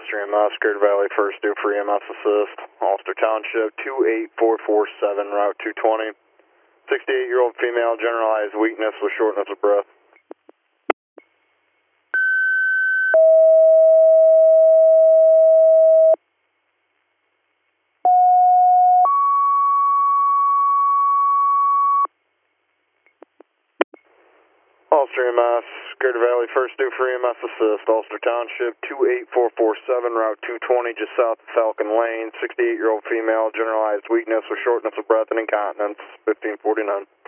Ulster EMS, Greater Valley First due for EMS assist. Ulster Township 28447, Route 220. 68-year-old female, generalized weakness with shortness of breath. Ulster EMS, Greater Valley First due for EMS assist. Ulster Township 28447, Route 220, just south of Falcon Lane. 68-year-old female, generalized weakness with shortness of breath and incontinence. 1549.